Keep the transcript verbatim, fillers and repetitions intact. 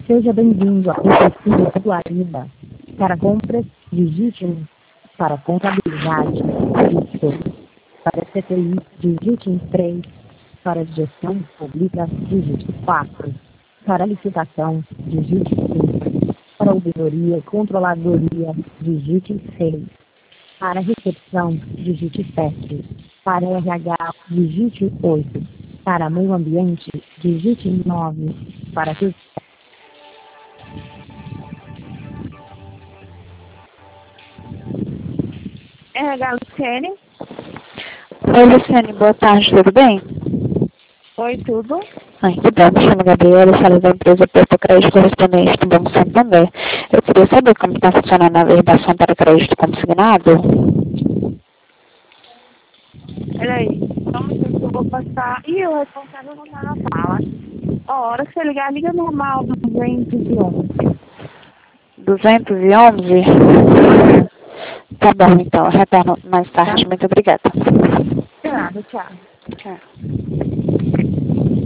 Seja bem-vindo ao Recife do Guariba. Para compras, digite um. Para contabilidade, digite dois. Para C T I, digite três. Para gestão pública, digite quatro. Para licitação, digite cinco. Para auditoria e controladoria, digite seis. Para recepção, digite sete. Para R H, digite oito. Para meio ambiente, digite nove. Para R H Luciene. Oi, Luciane, boa tarde, tudo bem? Oi, tudo? Ai, que bom, me chamo Gabriela, falo da empresa Porto Crédito Correspondente do Banco Santander. Eu queria saber como está funcionando a verbação para crédito consignado. Peraí, só um minuto que eu vou passar. Ih, o responsável não tá na sala. Ó, hora que você ligar, liga normal, duzentos e onze. duzentos e onze? Tá bom, então, eu retorno mais tarde. Tá? Muito obrigada. De nada, tchau. Tchau.